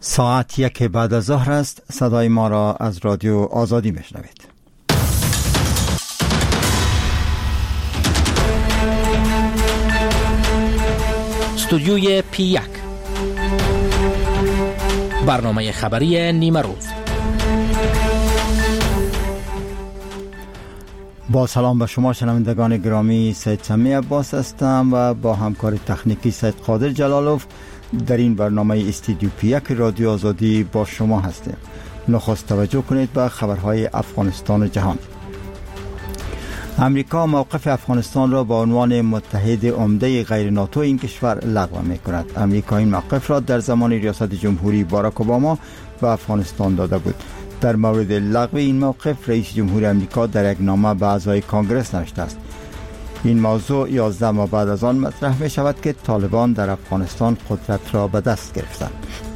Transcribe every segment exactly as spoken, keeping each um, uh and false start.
ساعت یک بعد از ظهر است. صدای ما را از رادیو آزادی میشنوید. استودیوی پی یک، برنامه خبری نیمه روز. با سلام به شما شنوندگان گرامی، سید سمی عباس هستم و با همکار تکنیکی سید قادر جلالوف در این برنامه استودیو پی یک رادیو آزادی با شما هستیم. نخست توجه کنید به خبرهای افغانستان و جهان. امریکا موقف افغانستان را با عنوان متحد عمده غیر ناتو این کشور لغو می کند. امریکا این موقف را در زمان ریاست جمهوری باراک اوباما به افغانستان داده بود. در مورد لغو این موقف رئیس جمهور امریکا در یک نامه به اعضای کانگرس نوشته است. این موضوع یازده ماه بعد از آن مطرح می شود که طالبان در افغانستان قدرت را به دست گرفتند.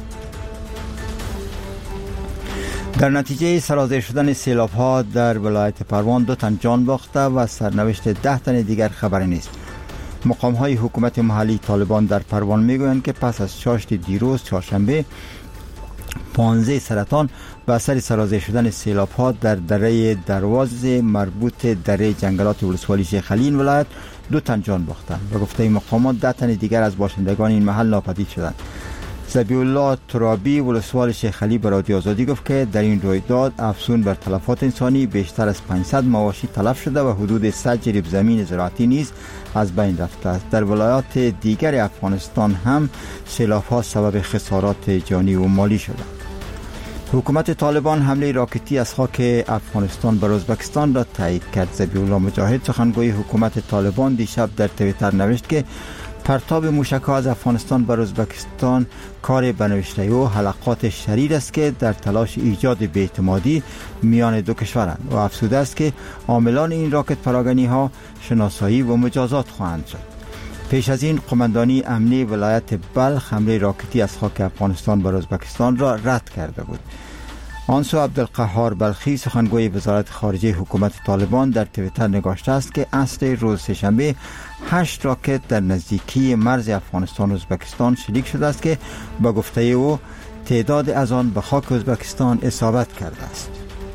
در نتیجه سرازیر شدن سیلاب‌ها در ولایت پروان دو تن جان باخته و سرنوشت ده تن دیگر خبری نیست. مقام‌های حکومت محلی طالبان در پروان میگویند که پس از چاشت دیروز چهارشنبه پانزده سرطان به اثر سرازیر شدن سیلاب‌ها در دره درواز مربوط دره جنگلات ولسوالی شیخ علی این ولایت دو تن جان باختند و گفته مقامات ده تن دیگر از باشندگان این محل ناپدید شدند. ذبیح الله ترابی ولسوال شیخ علی به رادیو آزادی گفت که در این رویداد افزون بر تلفات انسانی بیشتر از پانصد مواشی تلف شده و حدود صد جریب زمین زراعتی نیز از بین رفته است. در ولایات دیگر افغانستان هم سیلاب‌ها سبب خسارات جانی و مالی شده. حکومت طالبان حمله راکتی از خاک افغانستان بر ازبکستان را تایید کرد. ذبیح الله مجاهد سخنگوی حکومت طالبان دیشب در توییتر نوشت که پرتاب موشک‌ها از افغانستان بر ازبکستان کار بنوشته و حلقات شریر است که در تلاش ایجاد بی‌اعتمادی میان دو کشورند و افزوده است که عاملان این راکت پراگنی‌ها شناسایی و مجازات خواهند شد. پیش از این قماندانی امنی ولایت بلخ حمله راکتی از خاک افغانستان بر ازبکستان را رد کرده بود. آنسو عبدالقهار بلخی سخنگوی وزارت خارجه حکومت طالبان در توییتر نگاشته است که عصر روز سه‌شنبه هشت راکت در نزدیکی مرز افغانستان و ازبکستان شلیک شده است که با گفته او تعداد از آن به خاک ازبکستان اصابت کرده است.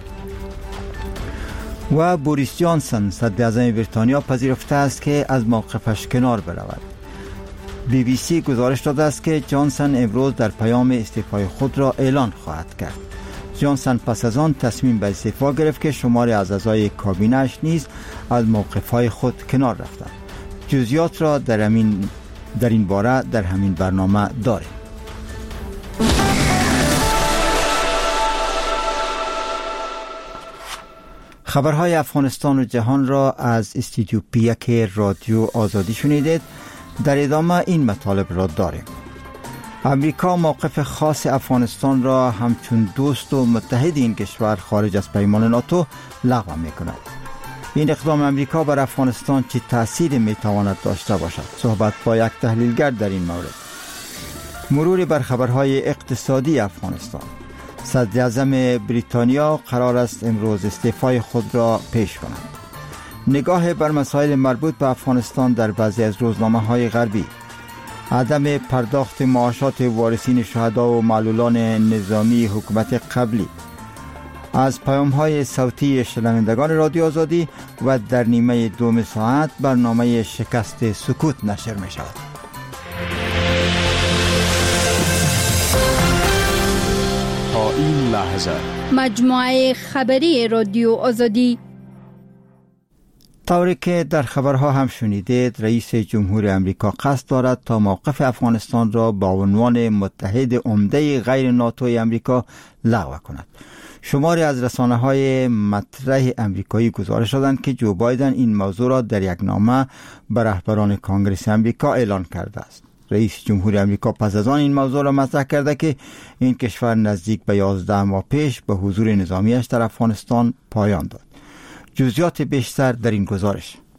و بوریس جانسون صدر اعظم بریتانیا پذیرفته است که از موقفش کنار برود. بی بی سی گزارش داده است که جانسون امروز در پیام استعفای خود را اعلان خواهد کرد. جانسون پس از آن تصمیم به استعفا گرفت که شماری از اعضای کابینه‌اش نیز از موقف‌های خود کنار رفتند. جزئیات را در همین در این باره در همین برنامه داریم. خبرهای افغانستان و جهان را از استودیو پی یک رادیو آزادی شنیدید. در ادامه این مطالب را داریم. امریکا موقف خاص افغانستان را همچون دوست و متحد این کشور خارج از پیمان ناتو لغو می‌کند. این اقدام امریکا بر افغانستان چه تأثیری می‌تواند داشته باشد؟ صحبت با یک تحلیلگر در این مورد. مرور بر خبرهای اقتصادی افغانستان. صدر اعظم بریتانیا قرار است امروز استعفای خود را پیش کند. نگاه بر مسائل مربوط به افغانستان در بعضی از روزنامه‌های غربی. عدم پرداخت معاشات وارثین شهدا و معلولان نظامی حکومت قبلی. از پیام‌های صوتی شنوندگان رادیو آزادی و در نیمه دوم ساعت برنامه شکست سکوت نشر می شود. تا این لحظه مجموعه خبری رادیو آزادی. طوری که در خبرها هم شنیدید، رئیس جمهور امریکا قصد دارد تا موقف افغانستان را با عنوان متحد عمده غیر ناتوی امریکا لغو کند. شماری از رسانه‌های مطرح امریکایی گزارش دادند که جو بایدن این موضوع را در یک نامه به رهبران کانگرس امریکا اعلان کرده است. رئیس جمهور امریکا پس از آن این موضوع را مطرح کرده که این کشور نزدیک به یازده ماه پیش به حضور نظامیش در افغانستان پایان داد. جزئیات بیشتر در این گزارش.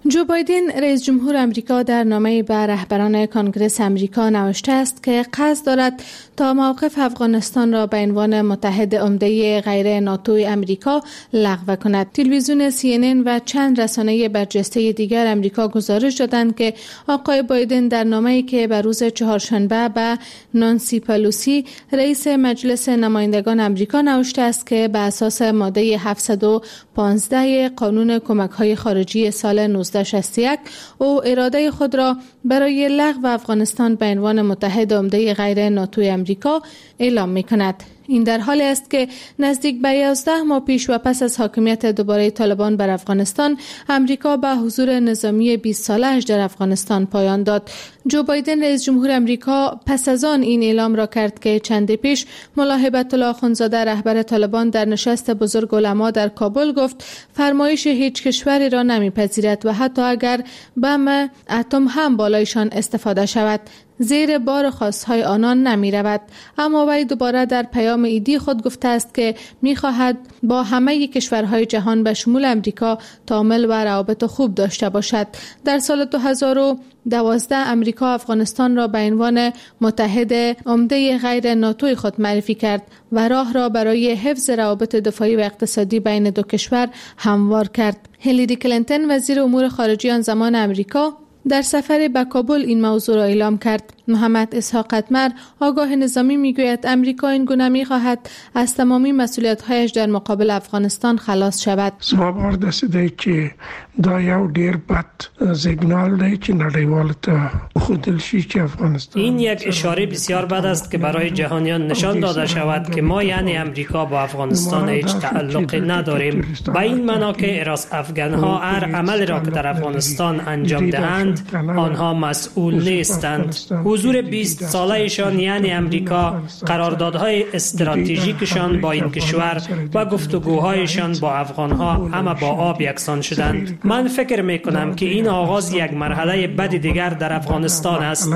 جو بایدن رئیس جمهور امریکا در نامه‌ای به رهبران کنگره امریکا نوشته است که قصد دارد تا موقف افغانستان را به عنوان متحد عمده غیر ناتو امریکا لغو کند. تلویزیون سی ان ان و چند رسانه برجسته دیگر امریکا گزارش دادند که آقای بایدن در نامه‌ای که به روز چهارشنبه به نانسی پلوسی رئیس مجلس نمایندگان امریکا نوشته است که به اساس ماده هفتصد و پانزده قانون کمک‌های خارجی سال نوزده شصت و یک او اراده خود را برای لغو افغانستان به عنوان متحد عمده غیر ناتو امریکا اعلام می‌کند. این در حالی است که نزدیک به یازده ماه پیش و پس از حاکمیت دوباره طالبان بر افغانستان، امریکا به حضور نظامی بیست ساله‌اش در افغانستان پایان داد. جو بایدن رئیس جمهور امریکا پس از آن این اعلام را کرد که چندی پیش ملا هیبت الله اخوندزاده رهبر طالبان در نشست بزرگ علما در کابل گفت فرمایش هیچ کشوری را نمیپذیرد و حتی اگر بم اتم هم بالایشان استفاده شود زیر بار خواستهای آنان نمی رود. اما وی دوباره در پیام ایدی خود گفته است که می خواهد با همه کشورهای جهان به شمول امریکا تعامل و روابط خوب داشته باشد. در سال دو هزار و دوازده امریکا افغانستان را به عنوان متحد عمده غیر ناتوی خود معرفی کرد و راه را برای حفظ روابط دفاعی و اقتصادی بین دو کشور هموار کرد. هیلاری کلینتون وزیر امور خارجه آن زمان امریکا در سفر به کابل این موضوع را اعلام کرد. محمد اسحاق قطمر آگاه نظامی میگوید امریکا این گونه میخواهد از تمامی مسئولیت‌هایش در مقابل افغانستان خلاص شود. زما باور داسې دی چې دا یو ډیر بد سیگنال دی چې نړیوال ته وښودل شي چې افغانستان این یک اشاره بسیار بد است که برای جهانیان نشان داده شود که ما یعنی امریکا با افغانستان هیچ تعلق نداریم. به این معنا که راس افغان‌ها هر عمل را که در افغانستان انجام دهند آنها مسئول نیستند. حضور بیست ساله‌شان یعنی امریکا قراردادهای استراتژیکشان با این کشور و گفتگوهایشان با افغانها همه با آب یکسان شدند. من فکر میکنم که این آغاز یک مرحله بد دیگر در افغانستان است.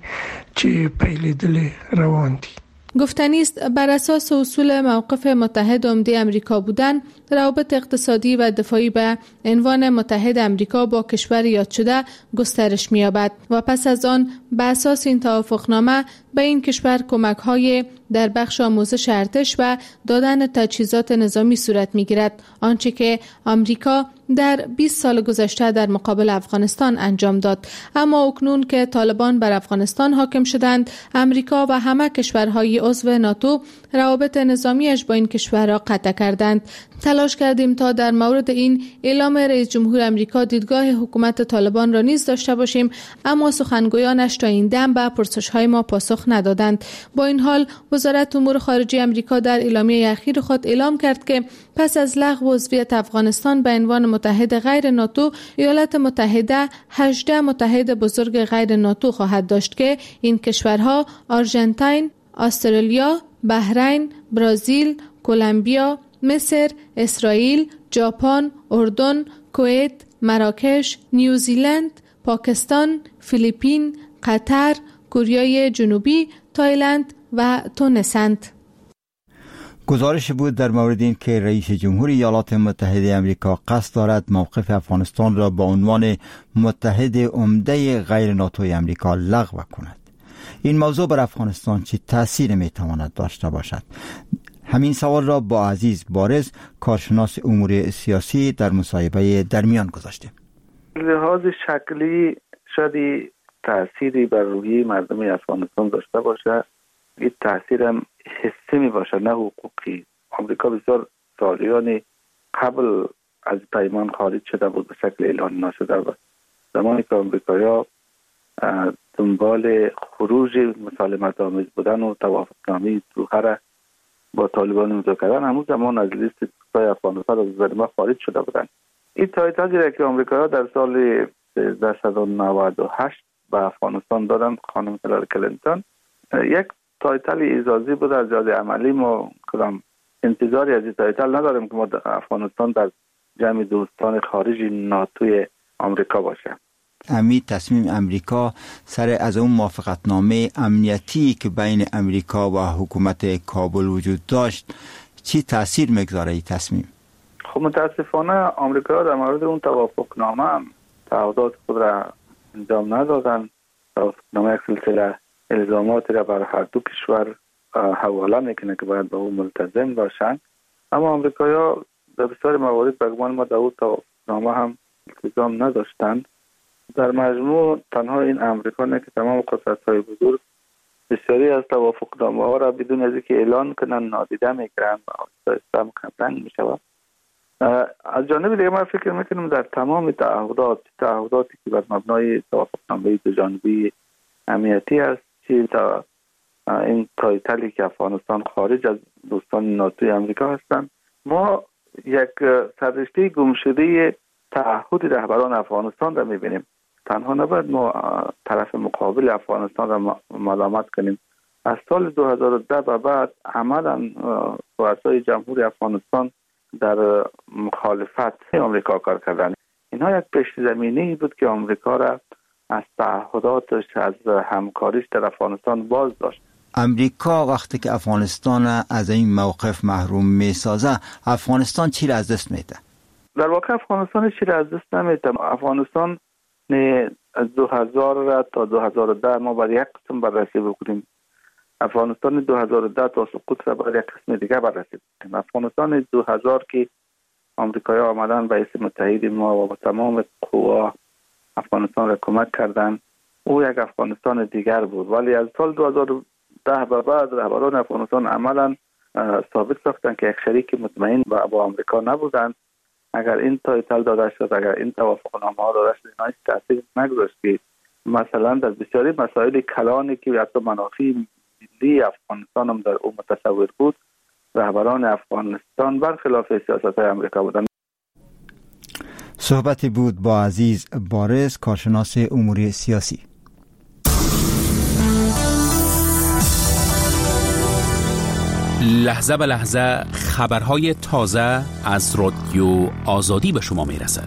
گفتنی است بر اساس اصول موقف متحد عمده امریکا بودن، روابط اقتصادی و دفاعی به عنوان متحد امریکا با کشور یاد شده گسترش می‌یابد و پس از آن به اساس این توافقنامه به این کشور کمک‌های در بخش آموزش ارتش و دادن تجهیزات نظامی صورت می‌گیرد، آنچه که آمریکا در بیست سال گذشته در مقابل افغانستان انجام داد. اما اکنون که طالبان بر افغانستان حاکم شدند، امریکا و همه کشورهای عضو ناتو روابط نظامیش با این کشور را قطع کردند. تلاش کردیم تا در مورد این اعلام رئیس جمهور امریکا دیدگاه حکومت طالبان را نیز داشته باشیم، اما سخنگویانش تا این دم به پرسش‌های ما پاسخ ندادند. با این حال وزارت امور خارجه امریکا در اعلامیه اخیر خود اعلام کرد که پس از لغو عضویت افغانستان به عنوان متحد غیر ناتو، ایالات متحده هجده متحد بزرگ غیر ناتو خواهد داشت که این کشورها آرژانتین، استرالیا، بحرین، برزیل، کلمبیا، مصر، اسرائیل، ژاپن، اردن، کویت، مراکش، نیوزیلند، پاکستان، فیلیپین، قطر، کره جنوبی، تایلند و تونسند. گزارش بود در مورد این که رئیس جمهور ایالات متحده آمریکا قصد دارد موقف افغانستان را با عنوان متحد عمده غیر ناتوی آمریکا لغو کند. این موضوع بر افغانستان چه تأثیر میتواند داشته باشد؟ همین سوال را با عزیز بارز، کارشناس امور سیاسی، در مصاحبه در میان گذاشتیم. لحاظ شکلی شاید تأثیری بر روحیه مردم افغانستان داشته باشه. این تأثیر هم حسی می باشه نه حقوقی. آمریکا بسیار سالیان قبل از پیمان خارج شده بود به شکل اعلان نشده بود. زمانی که آمریکایی‌ها دنبال خروج مسالمت آمیز بودن و توافقنامه دوحه با طالبان امضا کردن، همون زمان از لیست دوستای افغانستان از نظر ما خارج شده بودند. این تایتلی که آمریکایی‌ها در سال سیزده و نود و هشت به افغانستان دادن، خانم هیلاری کلینتون، یک تایتل اعزازی بود. از جهت عملی ما کدام انتظاری از این تایتل نداریم که ما در افغانستان در جمع دوستان خارج ناتوی آمریکا باشه. امی تصمیم امریکا سر از اون موافقتنامه امنیتی که بین امریکا و حکومت کابل وجود داشت چی تاثیر میگذاره این تصمیم؟ خب متاسفانه آمریکا در مورد اون توافقنامه تعهدات خود را انجام ندادن. توافقنامه یک سلسله الزاماتی را بر هر دو کشور حواله میکنه که باید به اون ملتزم باشند، اما آمریکایی‌ها در بسیار موارد به گمان ما در اون توافقنامه هم التزام نداشتند. در مجموع تنها این امریکا نه که تمام قدرت‌های بزرگ بسیاری از توافقنامه ها را بدون از اینکه اعلان کنن نادیده میگیرند و آهسته کمرنگ میشود. از جانب دیگه ما فکر میکنم در تمام تعهدات تعهداتی که بر مبنای توافقنامه دو جانبه امنیتی است، چه تا این تایتلی که افغانستان خارج از دوستان ناتوی امریکا هستند، ما یک سررشته گمشده تعهد رهبران افغانستان را میبینیم. تنها نباید ما طرف مقابل افغانستان را ملامت کنیم. از سال دو هزار و ده به بعد عملا رؤسای جمهوری افغانستان در مخالفت آمریکا کار کردن. اینها یک پیش زمینه‌ای بود که آمریکا را از تعهداتش، از همکاریش در افغانستان باز داشت. امریکا وقتی که افغانستان از این موقف محروم میسازه، افغانستان چی را از دست میده؟ در واقع افغانستان چی را از دست نمیده. افغانستان از دو هزار تا دو هزار و ده ما برای یک قسم بررسی بکنیم. افغانستان دو هزار و ده تا سقوط را برای یک قسم دیگه بررسی بکنیم. افغانستان دو هزار که آمریکایی‌ها آمدن به اسم متحد ما و با تمام قوا افغانستان را کمک کردند، او یک افغانستان دیگر بود. ولی از سال دو هزار و ده به بعد رهبران افغانستان عملا ثابت ساختند که یک شریک مطمئن با, با آمریکا نبودند. اگر این تایتل داده شد، اگر این توافقنامه ها داده شد، اینا هیچ تاثیر نگذاشت که مثلا در بسیاری مسائل کلانی که حتی منافع ملی افغانستان هم در اون متصور بود، رهبران افغانستان برخلاف سیاست‌های آمریکا بودند. صحبتی بود با عزیز بارز، کارشناس امور سیاسی. لحظه به لحظه خبرهای تازه از رادیو آزادی به شما میرسد.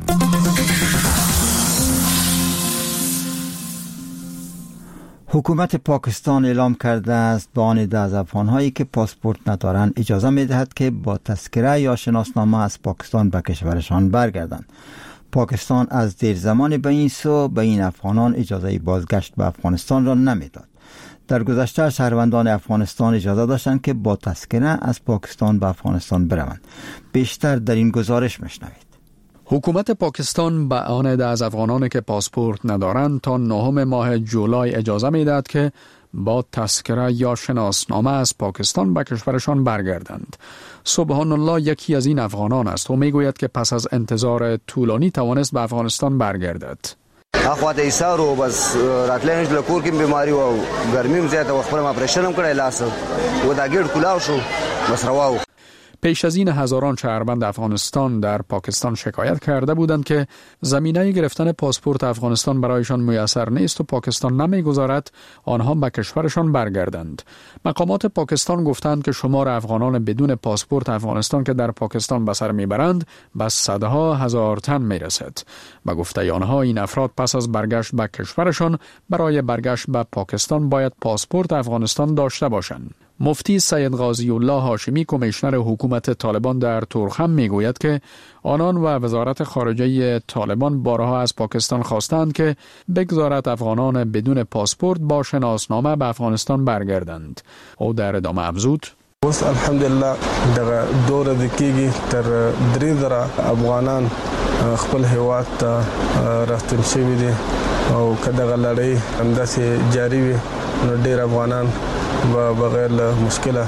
حکومت پاکستان اعلام کرده است به آن ده از افغان‌هایی که پاسپورت ندارند اجازه می‌دهد که با تذکره یا شناسنامه از پاکستان به کشورشان برگردند. پاکستان از دیر زمان به این سو به این افغانان اجازه بازگشت به افغانستان را نمیداد. در گذشته شهروندان افغانستان اجازه داشتند که با تذکره از پاکستان به افغانستان بروند. بیشتر در این گزارش میشنوید. حکومت پاکستان به آن ده از افغانان که پاسپورت ندارند تا نهم ماه جولای اجازه میدهد که با تذکره یا شناسنامه از پاکستان به کشورشان برگردند. سبحان الله یکی از این افغانان است و میگوید که پس از انتظار طولانی توانست به افغانستان برگردد. اخوات ایثار و بس راتلنج لکور کې بیماری او ګرمیم زیاته و خپل اپریشن هم کړی لاس و دا ګډ کلاو شو بس رواو. پیش از این هزاران شهروند افغانستان در پاکستان شکایت کرده بودند که زمینه گرفتن پاسپورت افغانستان برایشان میسر نیست و پاکستان نمیگذارد آنها به کشورشان برگردند. مقامات پاکستان گفتند که شمار افغانان بدون پاسپورت افغانستان که در پاکستان به سر میبرند به صدها هزار تن میرسد. به گفته آنها این افراد پس از برگشت به کشورشان برای برگشت به پاکستان باید پاسپورت افغانستان داشته باشند. مفتی سید غازی الله هاشمی کمیشنر حکومت طالبان در تورخم میگوید که آنان و وزارت خارجه طالبان بارها از پاکستان خواستند که بگذارد افغانان بدون پاسپورت با شناسنامه به افغانستان برگردند. او در ادامه افزود: اوس الحمدلله دغه دوره د کېږي تر درې زره افغانان خپل هیواد ته راستون شوي دي او که دغه لړۍ همداسې جاري وي نو ډېر افغانان و بغیر مشکل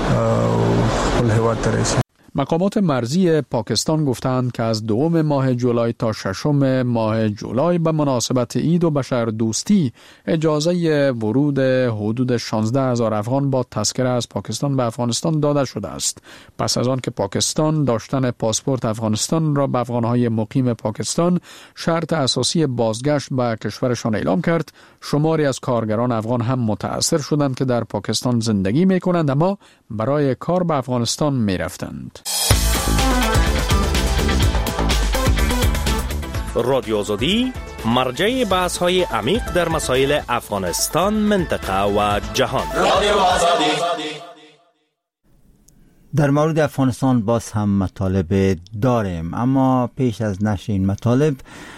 خپل هیواد ته رسیدي. مقامات مرزی پاکستان گفتند که از دوم ماه جولای تا ششم ماه جولای به مناسبت عید و بشردوستی اجازه ورود حدود شانزده هزار افغان با تذکره از پاکستان به افغانستان داده شده است. پس از آن که پاکستان داشتن پاسپورت افغانستان را به افغانهای مقیم پاکستان شرط اساسی بازگشت به کشورشان اعلام کرد، شماری از کارگران افغان هم متأثر شدند که در پاکستان زندگی می‌کنند اما برای کار به افغانستان می‌رفتند. رادیو آزادی مرجع بحث های عمیق در مسائل افغانستان، منطقه و جهان. رادیو آزادی. در مورد افغانستان باز هم مطالب داریم، اما پیش از نشر این مطالب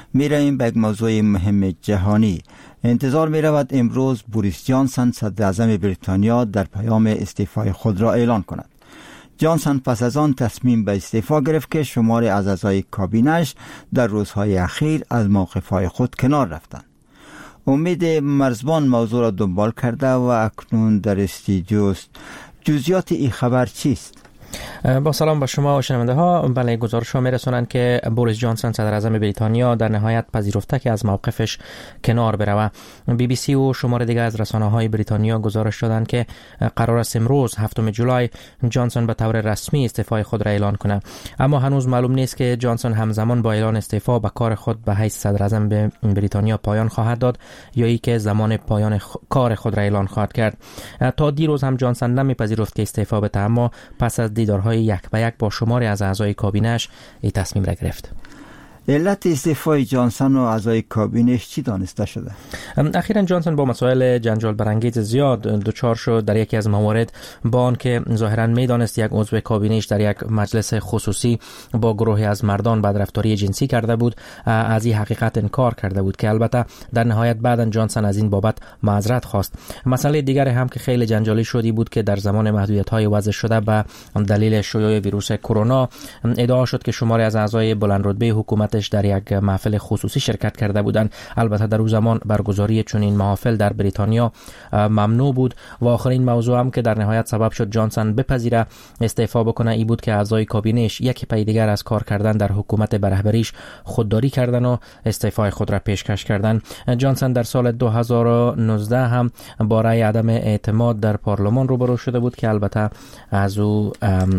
میریم به یک موضوع مهم جهانی. انتظار می رود امروز بوریس جانسون صدر اعظم بریتانیا در پیام استعفای خود را اعلان کند. جانسون پس از آن تصمیم به استعفا گرفت که شماری از اعضای کابینش در روزهای اخیر از موقفهای خود کنار رفتند. امید مرزبان موضوع را دنبال کرده و اکنون در استودیو است. جزئیات این خبر چیست؟ با سلام به شما و شنونده ها. بله، گزارش ها میرسونند که بوریس جانسون صدر اعظم بریتانیا در نهایت پذیرفته که از موقفش کنار بروه. بی بی سی و شمار دیگر از رسانه های بریتانیا گزارش دادند که قرار است امروز هفتم جولای جانسون به طور رسمی استعفای خود را اعلان کنه، اما هنوز معلوم نیست که جانسون همزمان با اعلان استعفا به کار خود به حیث صدر اعظم بریتانیا پایان خواهد داد یا ای که زمان پایان خ... کار خود را اعلان خواهد کرد. تا دیروز هم جانسون نمیپذیرفت که استعفا بده، اما پس از دیدارهای یک به یک با شماری از اعضای کابینش این تصمیم را گرفت. علت استعفای جانسون و اعضای کابینش چی دانسته شده؟ اخیراً جانسون با مسائل جنجال برانگیز زیاد دچار شد. در یکی از موارد با آنکه ظاهراً میدانست یک عضو کابینش در یک مجلس خصوصی با گروهی از مردان بدرفتاری جنسی کرده بود، از این حقیقت انکار کرده بود که البته در نهایت بعداً جانسون از این بابت معذرت خواست. مسئله دیگر هم که خیلی جنجالی شدی بود که در زمان محدودیت‌های وضع شده به دلیل شیوع ویروس کرونا ادعا شد که شماری از اعضای بلند رتبه حکومت در یک محفل خصوصی شرکت کرده بودند. البته در اون زمان برگزاری چنین محافل در بریتانیا ممنوع بود. و آخرین موضوع هم که در نهایت سبب شد جانسون بپذیره استعفا بکنه ای بود که اعضای کابینش یک پی دیگر از کار کردن در حکومت به رهبریش خودداری کردن و استعفای خود را پیشکش کردن. جانسون در سال دو هزار و نوزده هم با رأی عدم اعتماد در پارلمان روبرو شده بود که البته از او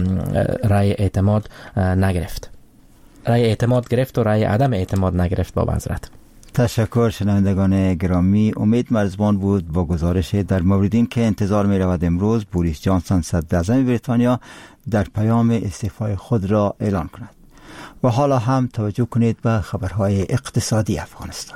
رأی اعتماد نگرفت. رأی اعتماد گرفت و رأی عدم اعتماد نگرفت. با معذرت. تشکر شنوندگان گرامی. امید مرزبان بود با گزارش در مورد این که انتظار می رود امروز بوریس جانسون صدر اعظم بریتانیا در پیام استعفای خود را اعلان کند. و حالا هم توجه کنید به خبرهای اقتصادی افغانستان.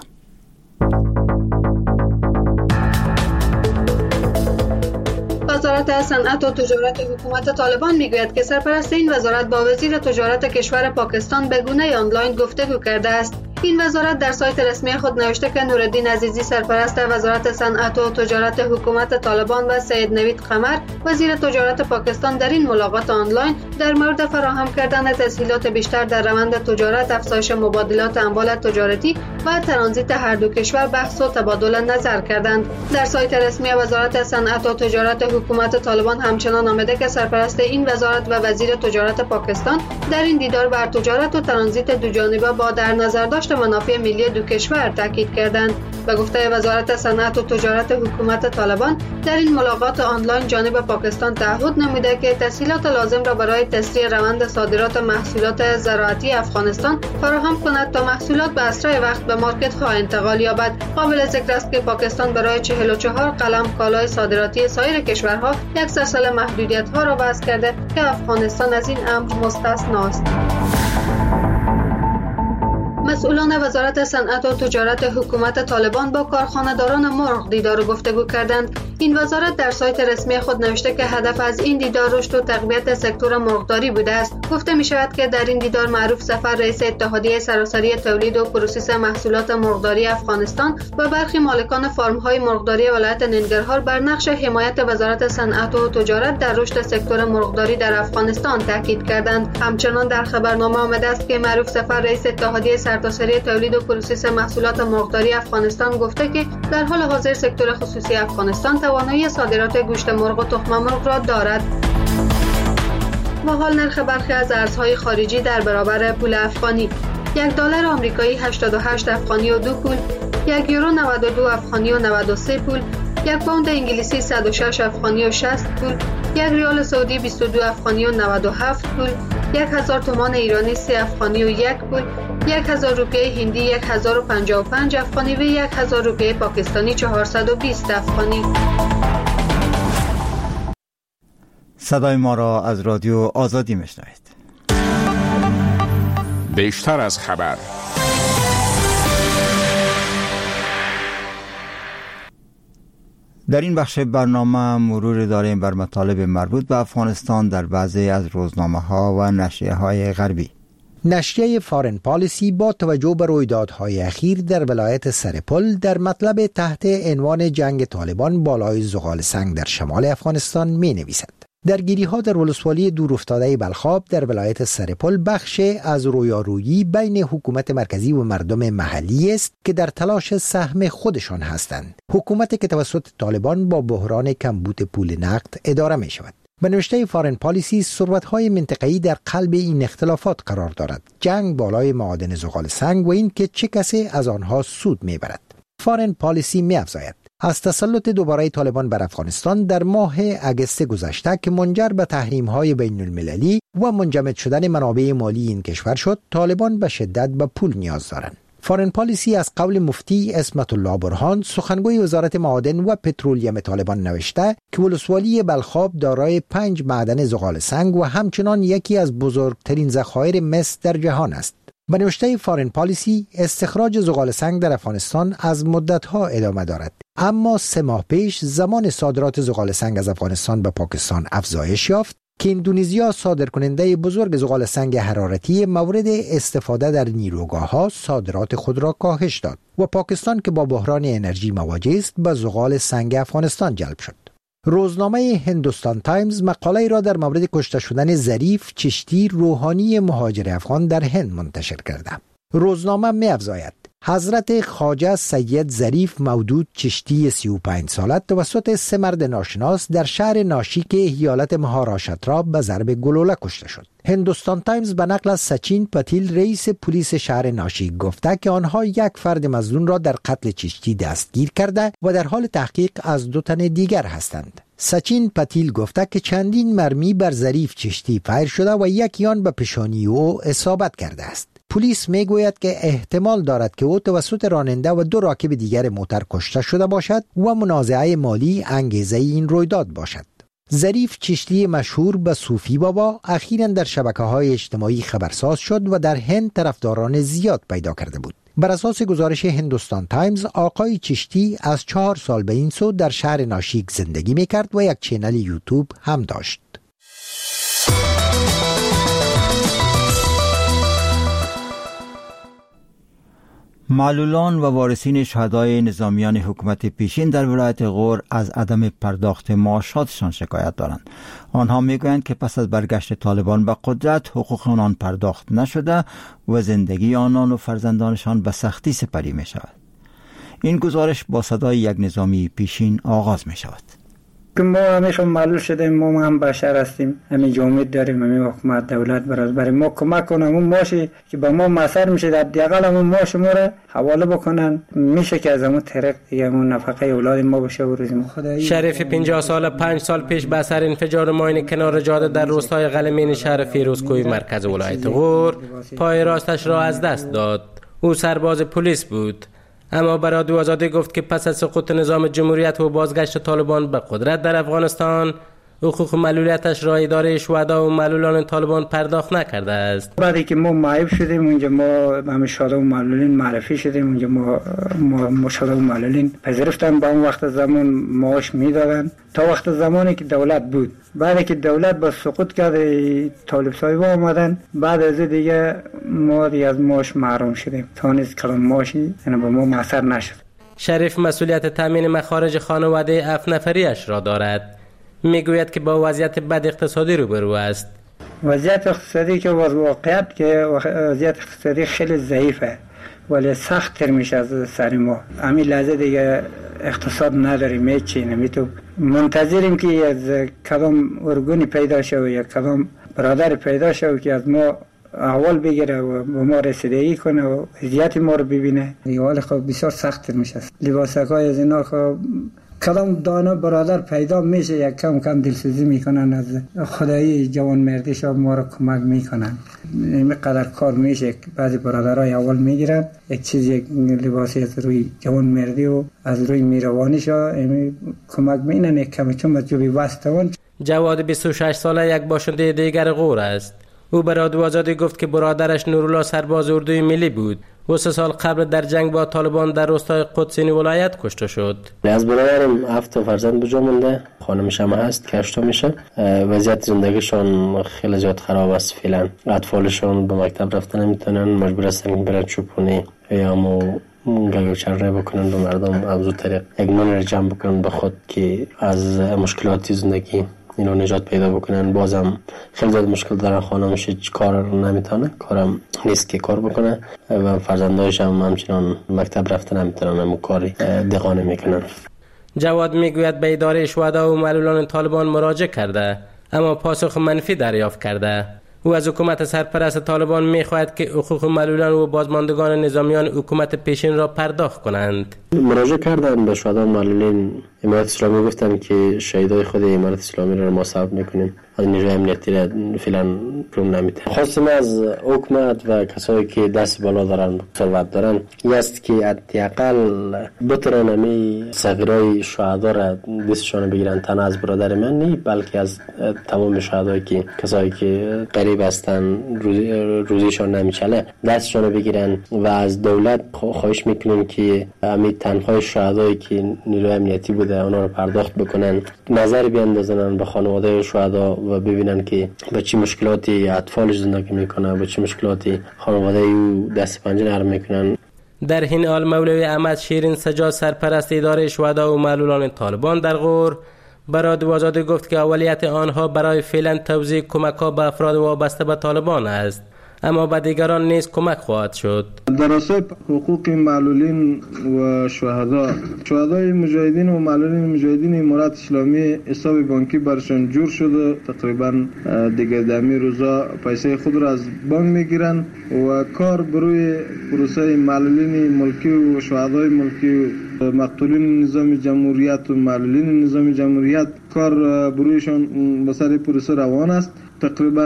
وزارت صنعت و تجارت حکومت طالبان میگوید که سرپرست این وزارت با وزیر تجارت کشور پاکستان به گونه آنلاین گفتگو کرده است. این وزارت در سایت رسمی خود نوشته که نورالدین عزیزی سرپرست وزارت صنعت و تجارت حکومت طالبان و سید نوید قمر وزیر تجارت پاکستان در این ملاقات آنلاین در مورد فراهم کردن تسهیلات بیشتر در روند تجارت، افزایش مبادلات اموال تجارتی و ترانزیت هر دو کشور بحث و تبادل نظر کردند. در سایت رسمی وزارت صنعت و تجارت حکومت طالبان همچنان آمده که سرپرست این وزارت و وزیر تجارت پاکستان در این دیدار بر تجارت و ترانزیت دو جانبه با در نظر داشت منافع ملی دو کشور تاکید کردند. به گفته وزارت صنعت و تجارت حکومت طالبان در این ملاقات آنلاین جانب پاکستان تعهد نموده که تسهیلات لازم را برای تسریع روند صادرات محصولات زراعتی افغانستان فراهم کند تا محصولات به اسرع وقت به مارکت ها انتقال یابد. قابل ذکر است که پاکستان برای چهل و چهار قلم کالای صادراتی سایر کشورها یک سلسله محدودیت ها را وضع کرده که افغانستان از این امر مستثنا است. مسئولان وزارت صنعت و تجارت حکومت طالبان با کارخانه‌داران مرغ دیدار و گفتگو کردند. این وزارت در سایت رسمی خود نوشته که هدف از این دیدار رشد و تقویت سکتور مرغداری بوده است. گفته می شود که در این دیدار معروف سفر رئیس اتحادیه سراسری تولید و پروسس محصولات مرغداری افغانستان و برخی مالکان فارم‌های مرغداری ولایت ننگرهار بر نقش حمایت وزارت صنعت و تجارت در رشد سکتور مرغداری در افغانستان تاکید کردند. همچنان در خبرنامه آمده است که معروف سفر رئیس اتحادیه سرتاسری تولید و پروسس محصولات مرغداری افغانستان گفته که در حال حاضر سکتور خصوصی افغانستان توانایی صادرات گوشت مرغ و تخم مرغ را دارد. و حال نرخ برخی از ارزهای خارجی در برابر پول افغانی: یک دلار آمریکایی هشتاد و هشت افغانی و دو پول، یک یورو نود و دو افغانی و نود و سه پول، یک پوند انگلیسی صد و شش افغانی و شصت پول، یک ریال سعودی بیست و دو افغانی و نود و هفت پول، یک هزار تومان ایرانی سه افغانی و یک پول، یک هزار روپیه هندی یک هزار و پنجاه و پنج افغانی و یک هزار روپیه پاکستانی چهارصد و بیست افغانی. صدای ما را از رادیو آزادی میشنوید. بیشتر از خبر. در این بخش برنامه مرور داریم بر مطالب مربوط به افغانستان در بعضی از روزنامه ها و نشریه های غربی. نشریه فارن پالیسی با توجه به رویدادهای اخیر در ولایت سرپل در مطلب تحت عنوان جنگ طالبان بالای زغال سنگ در شمال افغانستان می نویسد. درگیری ها در ولسوالی دورافتاده بلخاب در ولایت سرپل بخش از رویارویی بین حکومت مرکزی و مردم محلی است که در تلاش سهم خودشان هستند. حکومتی که توسط طالبان با بحران کمبود پول نقد اداره می شود. به نوشته فارن پالیسی، ثروت‌های منطقه‌ای در قلب این اختلافات قرار دارد. جنگ بالای معادن زغال سنگ و این که چه کسی از آنها سود می‌برد. فارن پالیسی می‌افزاید از تسلط دوباره طالبان بر افغانستان در ماه اگست گذشته که منجر به تحریم‌های بین‌المللی و منجمد شدن منابع مالی این کشور شد، طالبان به شدت به پول نیاز دارند. فارن پالیسی از قول مفتی عصمت الله برهان، سخنگوی وزارت معادن و پترولیم طالبان نوشته که ولسوالی بلخاب دارای پنج معدن زغال سنگ و همچنان یکی از بزرگترین ذخایر مس در جهان است. به نوشته فارن پالیسی، استخراج زغال سنگ در افغانستان از مدت‌ها ادامه دارد، اما سه ماه پیش زمان صادرات زغال سنگ از افغانستان به پاکستان افزایش یافت که اندونزیا صادرکننده بزرگ زغال سنگ حرارتی مورد استفاده در نیروگاه‌ها صادرات خود را کاهش داد و پاکستان که با بحران انرژی مواجه است به زغال سنگ افغانستان جلب شد. روزنامه هندوستان تایمز مقاله را در مورد کشته شدن ظریف چشتی روحانی مهاجر افغان در هند منتشر کرده. روزنامه می‌افزاید حضرت خواجه سید ظریف مودود چشتی سی و پنج ساله توسط سه مرد ناشناس در شهر ناشیک ایالت مهاراشترا به ضرب گلوله کشته شد. هندوستان تایمز به نقل از سچین پتیل رئیس پلیس شهر ناشیک گفته که آنها یک فرد مظنون را در قتل چشتی دستگیر کرده و در حال تحقیق از دو تن دیگر هستند. سچین پتیل گفته که چندین مرمی بر ظریف چشتی فایر شده و یکی آن به پیشانی او اصابت کرده است. پلیس میگوید که احتمال دارد که او توسط راننده و دو راکب دیگر موتر کشته شده باشد و منازعه مالی انگیزه این رویداد باشد. ظریف چشتی مشهور به صوفی بابا اخیراً در شبکه‌های اجتماعی خبرساز شد و در هند طرفداران زیاد پیدا کرده بود. بر اساس گزارش هندوستان تایمز، آقای چشتی از چهار سال به این سو در شهر ناشیک زندگی می‌کرد و یک چینل یوتیوب هم داشت. معلولان و وارثین شهدای نظامیان حکومت پیشین در ولایت غور از عدم پرداخت معاشاتشان شکایت دارند. آنها میگویند که پس از برگشت طالبان به قدرت حقوق آنان پرداخت نشده و زندگی آنان و فرزندانشان به سختی سپری می شود. این گزارش با صدای یک نظامی پیشین آغاز می شود. که ما همیشه معلول شدیم، ما هم بشر هستیم، همین امید داریم همین حکومت دولت برای ما کمک کنه، اون ماشی که به ما مسر میشه در دیگه همون ماش ما رو حواله بکنن، میشه که از همون طریق دیگه همون نفقه اولاد ما بشه و روزی ما. شریف پنجاه سال پنج سال پیش به اثر انفجار ماین کنار جاده در روستای قلمین شهر فیروزکوی مرکز ولایت غور پای راستش را از دست داد. او سرباز پلیس بود، اما برای رادیو آزادی گفت که پس از سقوط نظام جمهوریت و بازگشت طالبان به قدرت در افغانستان حقوق معلولیتش را اداره شهدا و معلولان طالبان پرداخت نکرده است. بعدی که ما معیب شدیم اونجا ما همه شهدا و معلولین معرفی شدیم، اونجا ما ما شهدا و معلولین پذیرفتن، با اون وقت زمان معاش میدادن تا وقت زمانی که دولت بود. بعدی که دولت با سقوط کرد طالب صاحب آمدن، بعد از دیگه ما دیگه از معاش محروم شدیم، تا نیز کلام معاشی یعنی به ما مؤثر نشد. شریف مسئولیت تامین مخارج خانواده هفت نفریش را دارد. میگوید که با وضعیت بد اقتصادی روبرو است. وضعیت اقتصادی که واقعیت که وضعیت اقتصادی خیلی ضعیفه ولی سخت تر میشه از سر ما. همین لحظه دیگه اقتصاد نداریم، میچی نمیتو منتظریم که از کدام ارگونی پیدا شه یا کدام برادر پیدا شه که از ما اول بگیره و به ما رسیدگی کنه و وضعیت ما رو ببینه. دیگه خب بسیار سخت تر میشه. لباسکای از اینا خب کدام دانه برادر پیدا میشه یک کم کم دلسوزی میکنن، از خدایی جوان مردیش ما رو کمک میکنن. این قدر کار میشه بعضی برادرای اول میگیرن یک چیز یک لباسی از روی جوان مردی و از روی میروانیش کمک مینن یک کم چون مجبوری وستون. جواد بیست و شش ساله یک باشنده دیگر غور است. او به رادیو آزادی گفت که برادرش نورالله سرباز اردوی ملی بود و سه سال قبل در جنگ با طالبان در روستای قدسینی ولایت کشته شد. از برادرم هفت فرزند به جا مونده، خانمش هم هست که هشت میشه. وضعیت زندگیشون خیلی زیاد خراب است فعلا. اطفالشون به مکتب رفتن نمیتونن، مجبور هستن که برن چوپونی یا مو گلو چرنه بکنن به مردم، از اون طریق یک نون را جمع بکنن به خود که از مشکلات زندگی اینو نجات پیدا بکنن. بازم خیلی زیاد مشکل دارن، خانمش هیچ کار نمیتونه، کارم نیست که کار بکنه و فرزندایش هم همچنان مکتب رفتن نمیتونن، همون کاری دقانه میکنن. جواد میگوید به اداره شهدا و معلولان طالبان مراجعه کرده اما پاسخ منفی دریافت کرده. او از حکومت سرپرست طالبان میخواهد که حقوق معلولان و بازماندگان نظامیان حکومت پیشین را پرداخت کنند. مراجعه کردم به شهدا و معلولین امارت اسلامی، گفتم که شهیدای خود امارت اسلامی را ما ثبت میکنیم، از نیروی امنیتی را فعلا پروم نمیده. خواستم از حکومت و کسایی که دست بالا دارن، ثروت دارن، این است که حداقل بترن همی صغیرای شهدا را دستشان بگیرن، تنها از برادر من نه بلکه از تمام شهدایی که کسایی که غریب هستن روزی روزیشان نمیچله دستشان بگیرن و از دولت خواهش میکنیم که همی تنخواه شهدایی که نیروی امنیتی بوده اونا رو پرداخت بکنن، نظر بیاندازن به خانواده شهدا و ببینن که با چه مشکلاتی اطفالش زندگی میکنه، با چه مشکلاتی خانواده او دست پنجه نرم میکنن. در این حال مولوی احمد شیرین سجاد سرپرست اداره شهدا و معلولان طالبان در غور برای دوازاده گفت که اولیت آنها برای فعلا توزیع کمک‌ها به افراد وابسته به طالبان است، اما به دیگران نیز کمک خواهد شد. در راستای حقوق معلولین و شهدا، شهدای مجاهدین و معلولین مجاهدین امارت اسلامی حساب بانکی برشان جور شده، تقریبا دیگه دمی روزا پیسه خود را از بانک میگیرن و کار بروی پروسه معلولین ملکی و شهدای ملکی و مقتولین نظام جمهوریت و معلولین نظام جمهوریت کار برویشان به سر پروسه روان است. تقریبا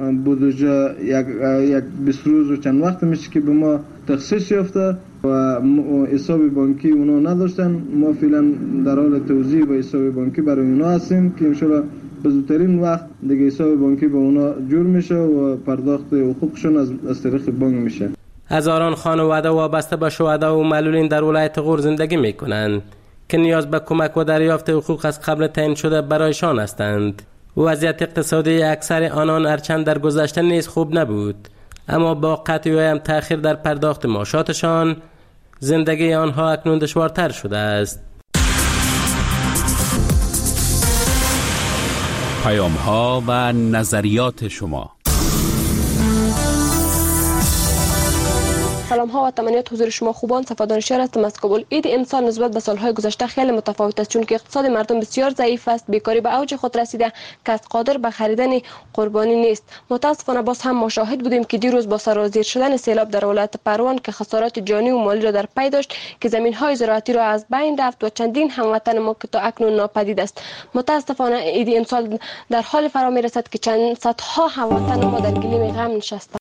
بودجه یک یک بیست روز و چند وقت میشه که به ما تخصیص یافته و حساب بانکی اونا نداشتن. ما فعلا در حال توزیع به حساب بانکی برای اونا هستیم که انشالله به زودترین وقت دیگه حساب بانکی به اونا جور میشه و پرداخت حقوقشون از از طریق بانک میشه. هزاران خانواده وابسته به شهدا و معلولین در ولایت غور زندگی میکنند که نیاز به کمک و دریافت حقوق از قبل تعیین شده برایشان هستند. وضعیت اقتصادی اکثر آنان هرچند در گذشته نیز خوب نبود، اما با قطعی هم تأخیر در پرداخت معاشاتشان زندگی آنها اکنون دشوارتر شده است. پیام ها و نظریات شما. سلام ها و تمنیات حضور شما خوبان. صفادان شهر هستم از کابل. عید امسال نسبت به سالهای گذشته خیلی متفاوت است، چون که اقتصاد مردم بسیار ضعیف است، بیکاری به اوج خود رسیده، کس قادر به خریدن قربانی نیست. متاسفانه باز هم ما شاهد بودیم که دیروز با سرازیر شدن سیلاب در ولایت پروان که خسارات جانی و مالی را در پی داشت که زمین های زراعتی را از بین رفت و چندین هموطن ما که تا اکنون ناپدید است. متاسفانه عید امسال در حال فرا می رسد که چند صدها هموطن ما در گلیم غم نشستند.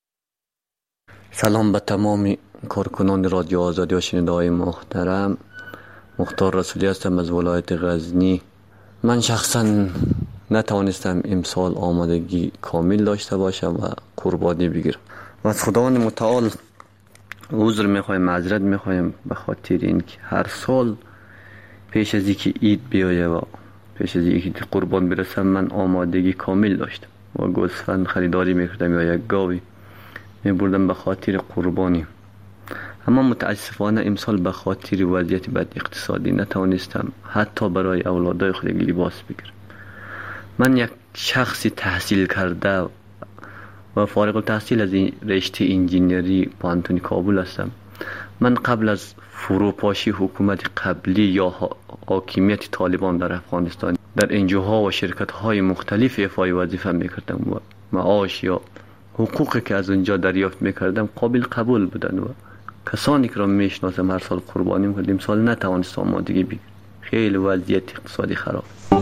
سلام به تمام کارکنان رادیو آزادی و شنونده‌های محترم. مختار رسولی هستم از ولایت غزنی. من شخصا نتوانستم امسال آمادگی کامل داشته باشم و قربانی بگیرم و از خداوند متعال عذر میخوایم، معذرت میخوایم به خاطر اینکه هر سال پیش از اینکه عید بیایه و پیش از اینکه قربان برسم من آمادگی کامل داشتم و گوسفند خریداری میکردم یا یک گاوی میبردم به خاطر قربانی. اما متاسفانه امسال به خاطر وضعیت بد اقتصادی نتوانستم حتی برای اولادای خود لباس بگیرم. من یک شخص تحصیل کرده و فارغ التحصیل از این رشته انجینری پانتون کابل هستم. من قبل از فروپاشی حکومت قبلی یا حاکمیت طالبان در افغانستان در انجوها و شرکت‌های مختلف ایفای وظیفه میکردم و معاش یا حقوقی که از اونجا دریافت میکردم قابل قبول بودن و کسانی که را میشناسم هر سال قربانی میکردم. امسال نتوانست آمادگی بگیرم، خیلی وضعیت اقتصادی خراب.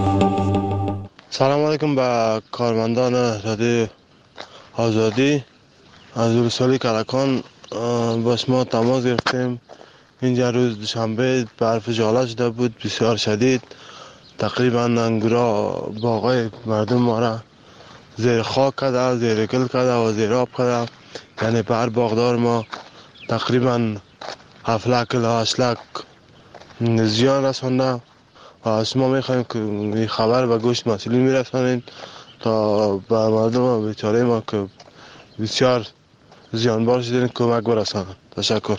سلام علیکم به کارمندان رادیو آزادی. از رسولی کلکان باش ما تماس گرفتیم. اینجا روز دوشنبه برف جاله شده بود بسیار شدید، تقریبا انگورا باغای مردم ما را زیر خاک کرده، زیر گل کرده و زیر آب کرده. یعنی بر باغدار ما تقریبا هفت لک تا هشت لک زیان رسانده و از ما میخوایم که خبر به گوش مسئولین میرسانید تا به مردم بیچاره ما که بسیار زیانبار شدن کمک برسانند. تشکر.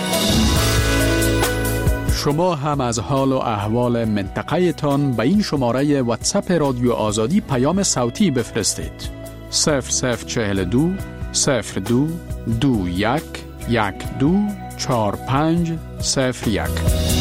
شما هم از حال و احوال منطقه تان به این شماره واتساپ رادیو آزادی پیام صوتی بفرستید. صفر صفر چهل دو صفر دو دو یک یک دو چهار پنج صفر یک.